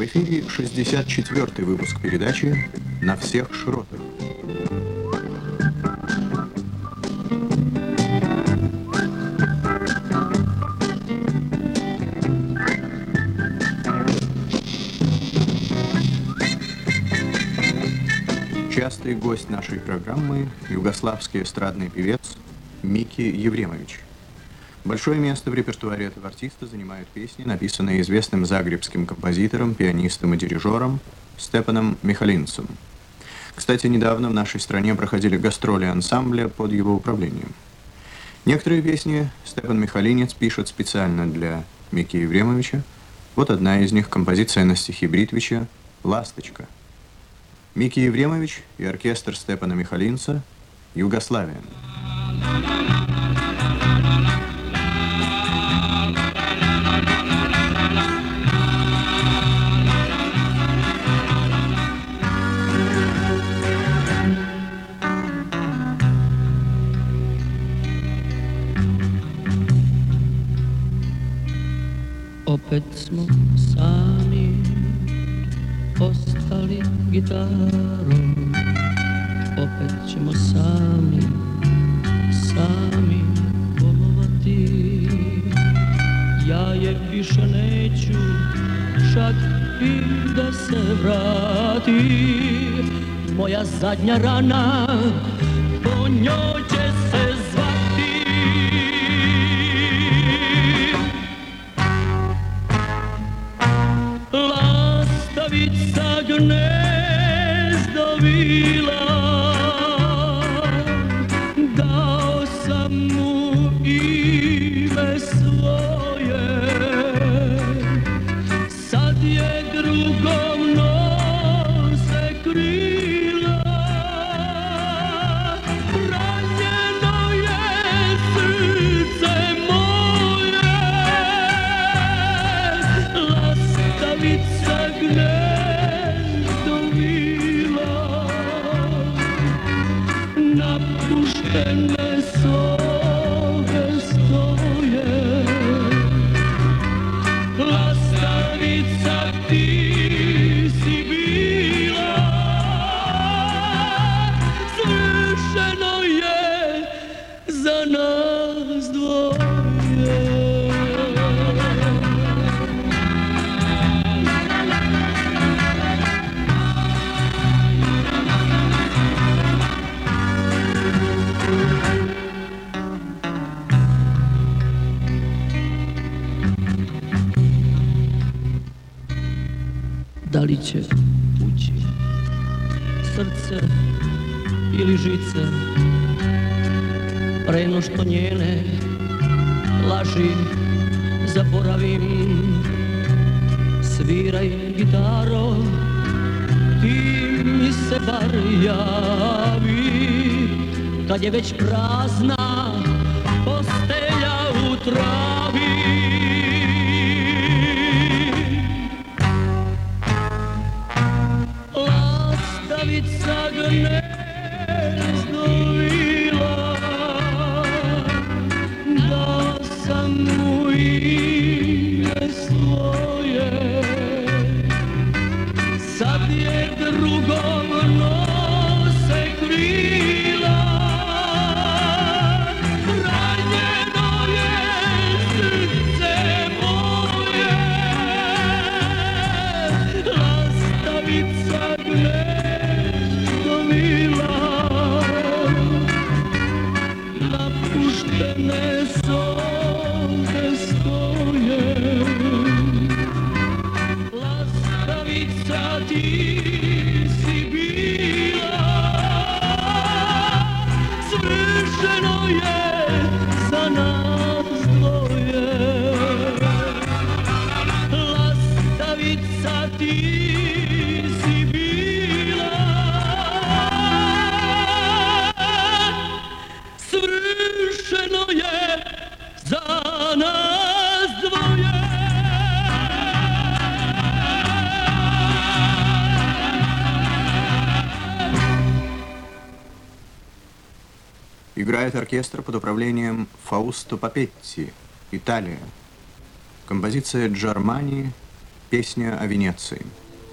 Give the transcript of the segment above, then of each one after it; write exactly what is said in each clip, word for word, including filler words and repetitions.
В эфире шестьдесят четвёртый выпуск передачи «На всех широтах». Частый гость нашей программы – югославский эстрадный певец Мики Евремович. Большое место в репертуаре этого артиста занимают песни, написанные известным загребским композитором, пианистом и дирижером Степаном Михалинцем. Кстати, недавно в нашей стране проходили гастроли ансамбля под его управлением. Некоторые песни Степан Михалинец пишет специально для Мики Евремовича. Вот одна из них – композиция на стихи Бритвича «Ласточка». Мики Евремович и оркестр Степана Михалинца «Югославия». Opet smo sami ostali gitarom, opet ćemo sami, sami bolovati. Ja je više neću, čak i da se vrati. Moja zadnja rana, po njoj će se zvati. Lastavica gnezdo vila, dao sam mu ime svoje, sad je drugom nose krila, ranjeno je srce moje, lastavica gnezdo vila, napuštene sobe stoje. Lastavica ti si bila, svršeno je za nas dvoje. Da li će ući srce ili žice, pre no što njene laži zaboravim? Sviraj gitaro, ti mi se bar javi, kad je već prazna postelja u travi. Lastavica gnezdo vila, dao sam mu ime svoje, sad je drugom nose krila, ranjeno je srce moje, lastavica gnezdo vila, napuštene sobe stoje. Lastavica ti si bila, svršeno je za nas dvoje. Lastavica ti si bila, svršeno je za nas dvoje. Играет оркестр под управлением Фаусто Папетти, Италия. Композиция «Джармани», Песня о Венеции.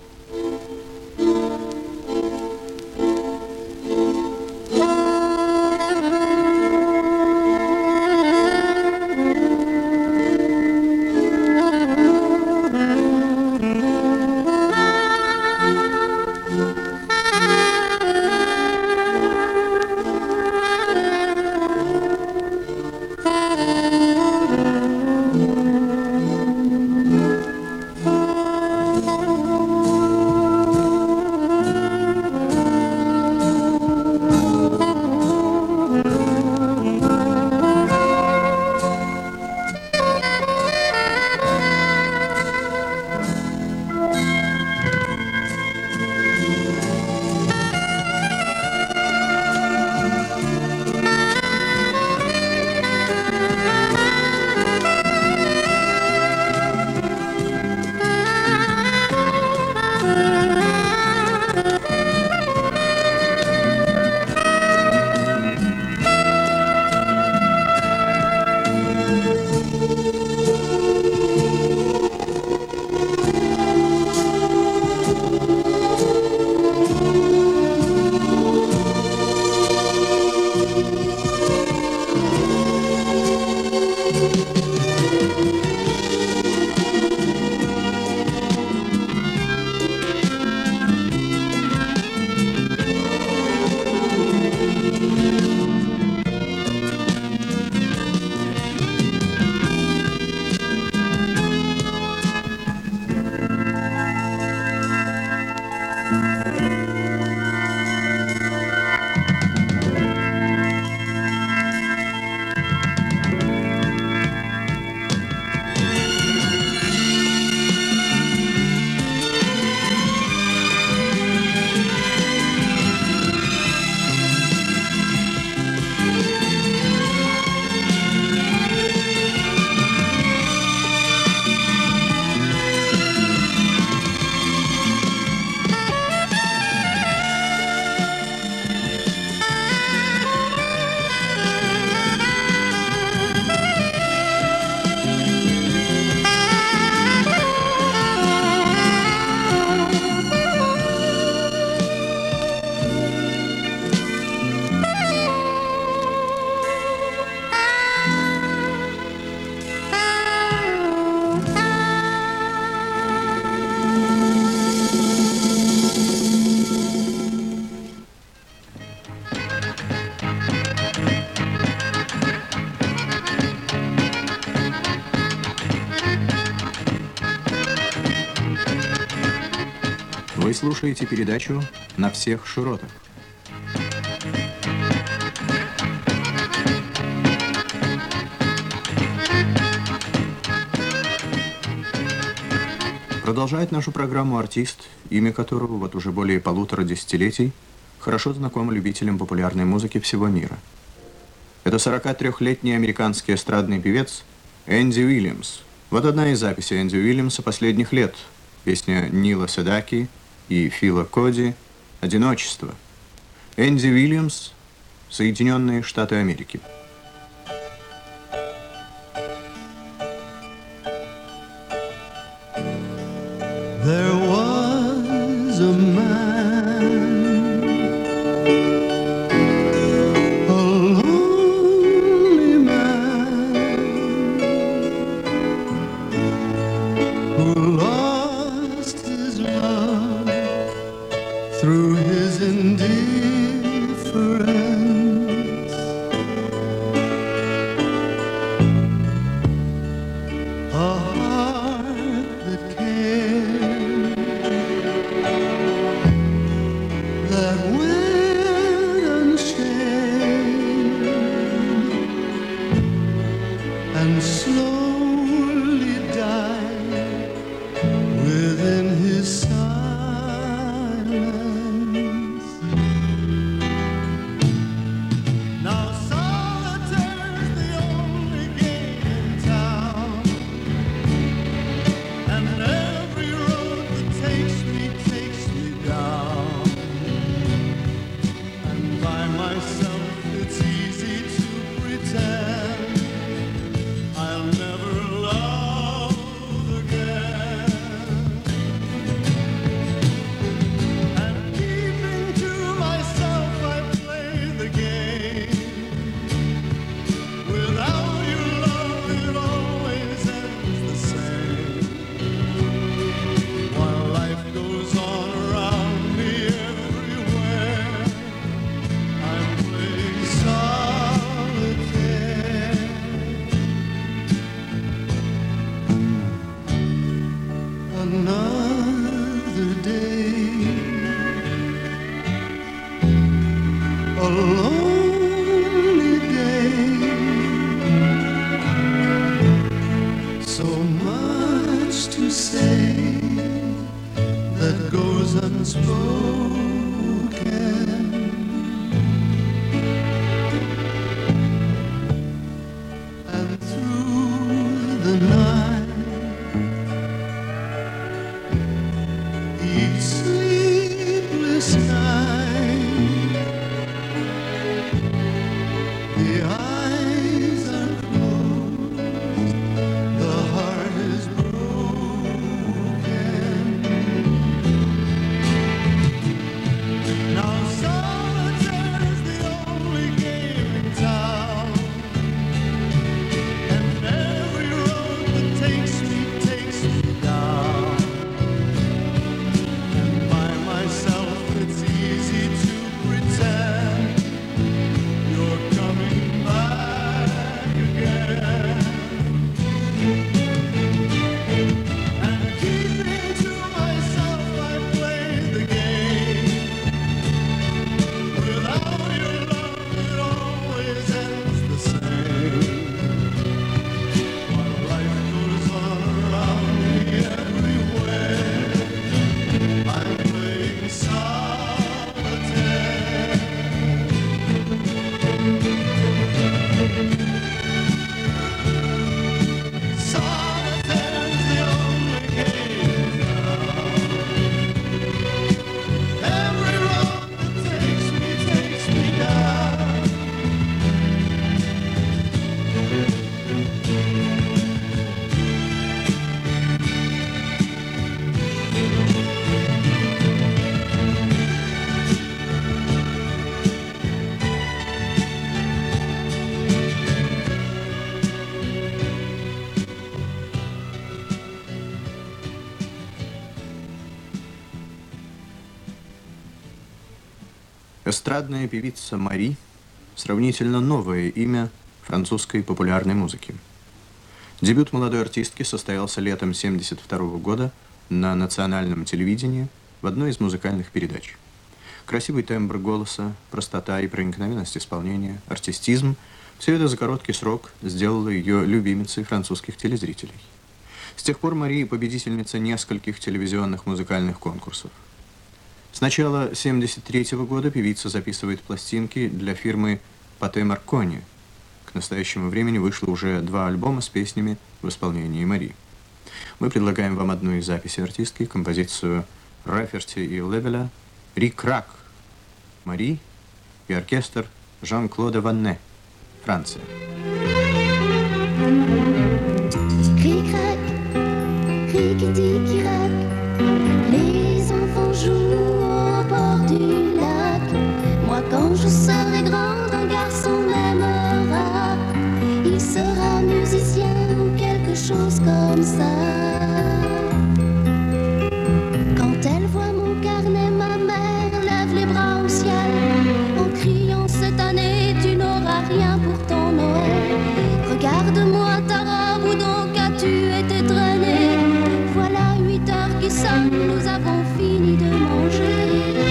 Вы слушаете передачу «На всех широтах». Продолжает нашу программу артист, имя которого вот уже более полутора десятилетий хорошо знаком любителям популярной музыки всего мира. Это сорокатрёхлетний американский эстрадный певец Энди Уильямс. Вот одна из записей Энди Уильямса последних лет. Песня Нила Седаки и Фила Коди «Одиночество». Энди Уильямс, Соединенные Штаты Америки. There was a man, a lonely man, who lost his love through his indifference. A heart that cared, that went unshared and slowly died within his silence. Now solitaire's the only game in town, much to say that goes unspoken. And through the night, each sleepless night, the eyes are closed, the heart is broken. Now solitaire's the only game in town, and every road that takes me, takes me down. And by myself it's easy to pretend you're coming back again. And keeping to myself I play the game. Without your love it always ends the same. While life goes on around me everywhere, I'm playing solitaire. Solitaire's the only game now. Every road that takes me, takes me down. Эстрадная певица Мари – сравнительно новое имя французской популярной музыки. Дебют молодой артистки состоялся летом семьдесят второго года на национальном телевидении в одной из музыкальных передач. Красивый тембр голоса, простота и проникновенность исполнения, артистизм – все это за короткий срок сделало ее любимицей французских телезрителей. С тех пор Мари – победительница нескольких телевизионных музыкальных конкурсов. С начала семьдесят третьего года певица записывает пластинки для фирмы Пате Маркони. К настоящему времени вышло уже два альбома с песнями в исполнении Мари. Мы предлагаем вам одну из записей артистки, композицию Раферти и Левеля «Рик-рак», Мари и оркестр Жан-Клода Ванне, Франция. Cric-crac, cric-tic-rac, les enfants jouent au bord du lac. Moi quand je serai grand, un garçon m'aimera. Il sera musicien ou quelque chose comme ça. Quand elle voit mon carnet, ma mère lève les bras au ciel en criant cette année tu n'auras rien pour ton Noël. Regarde-moi ta robe, où donc as-tu été traîné? Voilà huit heures qui sonnent, nous avons fini de manger.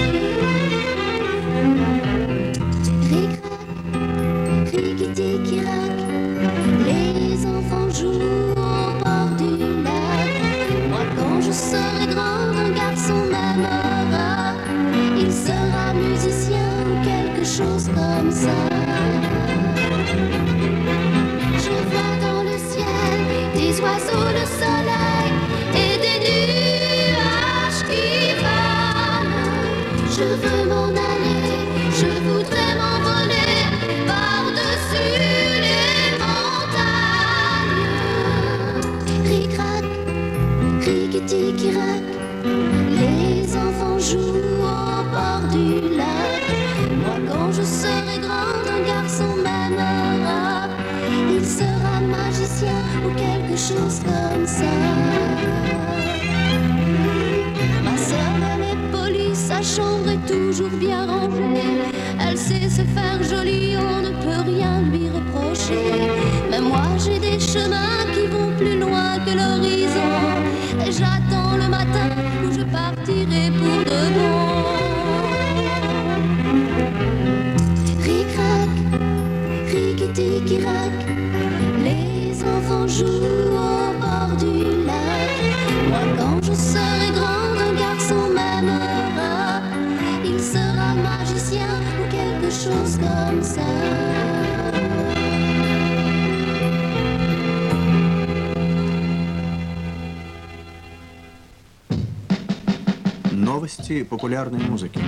Ric-rac, ric-tic-rac, les enfants jouent au bord du lac. Moi quand je serai grand, un garçon m'aimera. Il sera musicien ou quelque chose comme ça. Je vois dans le ciel des oiseaux de soleil et des nuages qui volent. Je veux m'en aller, je voudrais m'envoler par-dessus les montagnes. Ric-rac, ric-tic-rac, les enfants jouent au bord du lac. Moi quand je serai grand, un garçon m'aimera. Il sera magicien ou quelque chose comme ça. Ma sœur, elle est polie, sa chambre est toujours bien rangée. Elle sait se faire jolie, on ne peut rien lui reprocher. Mais moi j'ai des chemins qui vont plus loin que l'horizon. Et j'attends le matin où je partirai pour de bon. Ric-rac, ric-tic-rac, les enfants jouent au bord du lac. Новости популярной музыки.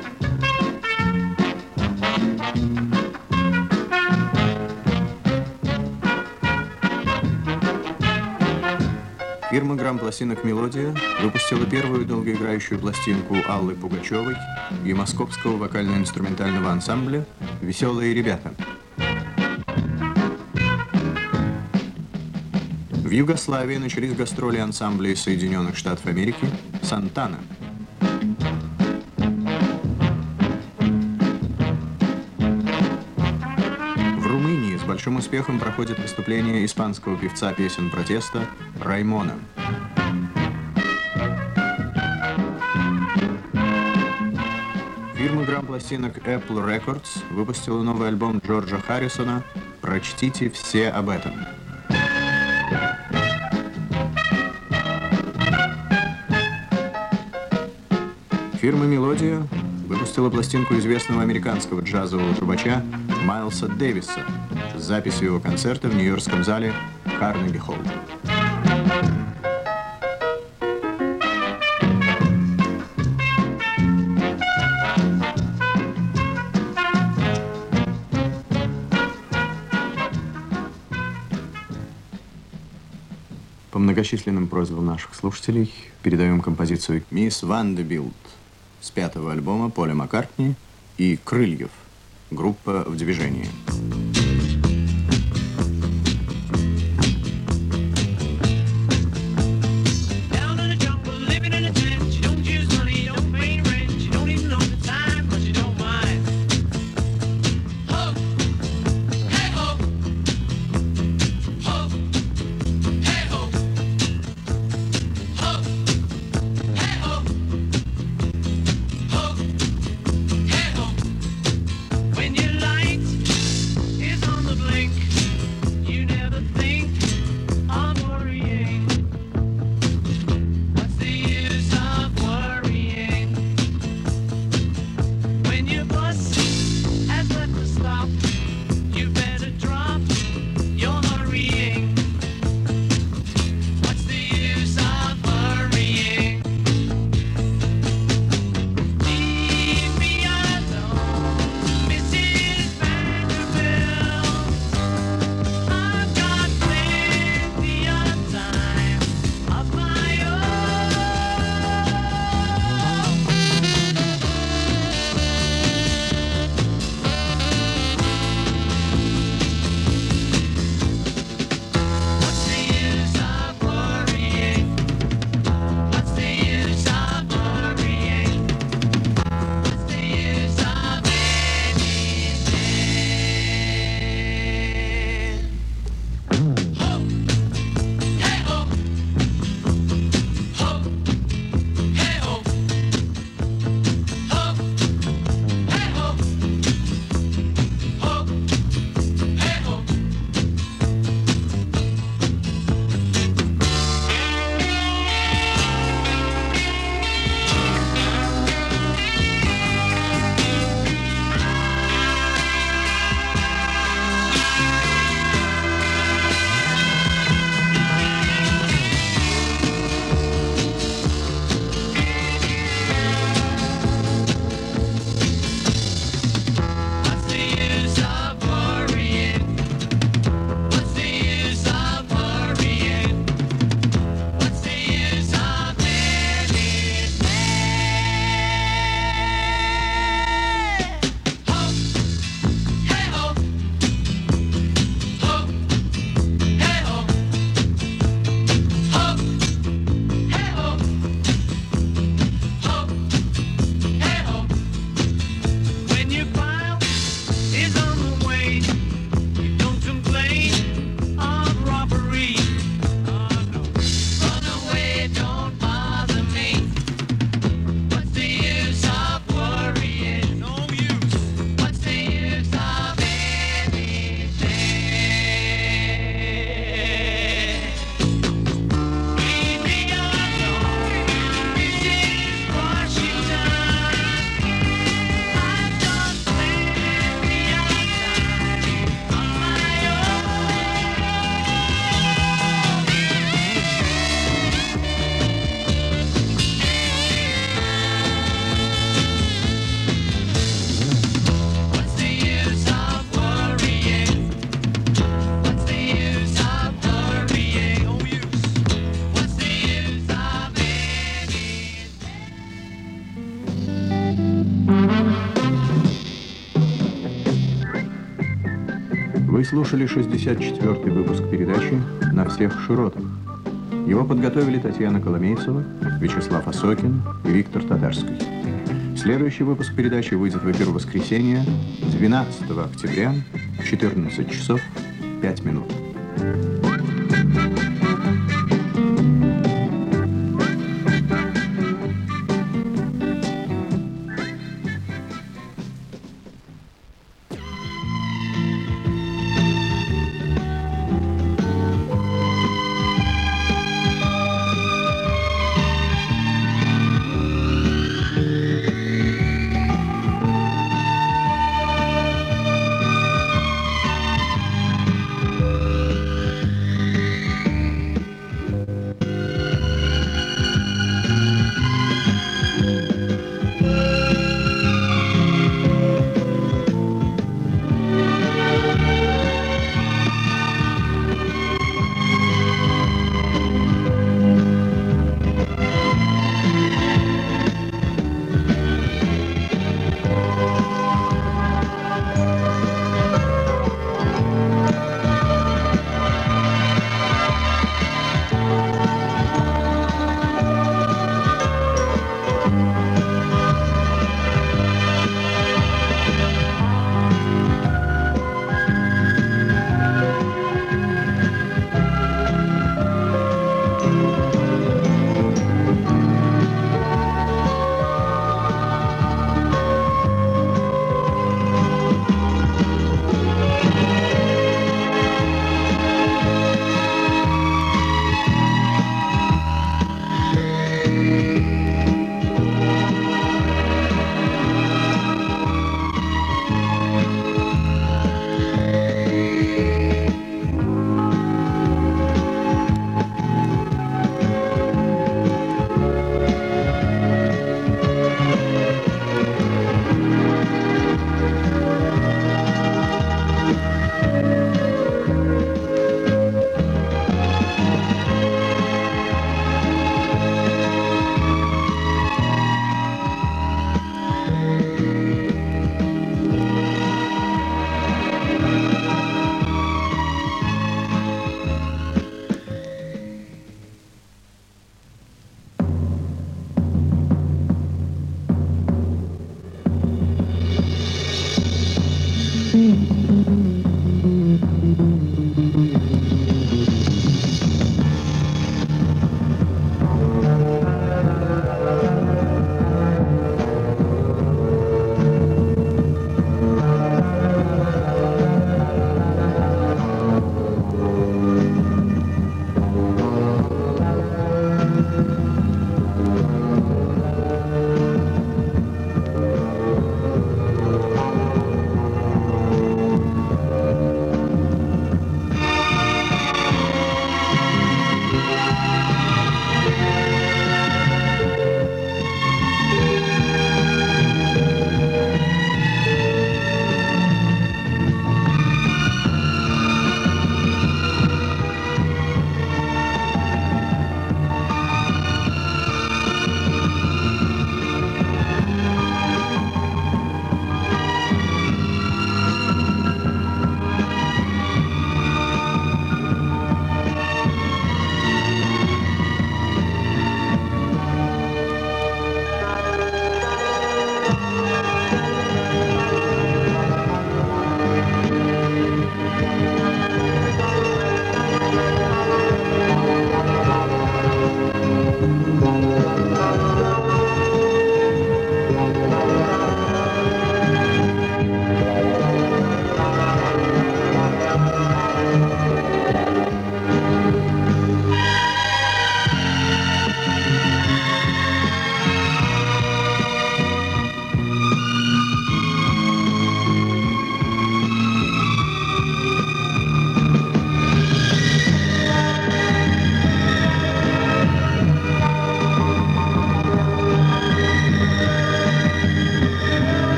Фирма грампластинок «Мелодия» выпустила первую долгоиграющую пластинку Аллы Пугачевой и московского вокально-инструментального ансамбля «Веселые ребята». В Югославии начались гастроли ансамбля из Соединенных Штатов Америки «Сантана». В Румынии с большим успехом проходит выступление испанского певца песен протеста Раймона. Фирма грампластинок Apple Records выпустила новый альбом Джорджа Харрисона «Прочтите все об этом». Фирма «Мелодия» выпустила пластинку известного американского джазового трубача Майлса Дэвиса с записью его концерта в нью-йоркском зале Carnegie Hall. По многочисленным просьбам наших слушателей передаем композицию «Мисс Вандербилт» с пятого альбома Поля Маккартни и «Крыльев» группа «В движении». When you light слушали шестьдесят четвёртый выпуск передачи «На всех широтах». Его подготовили Татьяна Коломейцева, Вячеслав Осокин и Виктор Татарский. Следующий выпуск передачи выйдет в эфир в воскресенье, двенадцатого октября, в четырнадцать часов пять минут.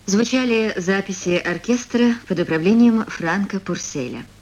Звучали записи оркестра под управлением Франка Пурселя.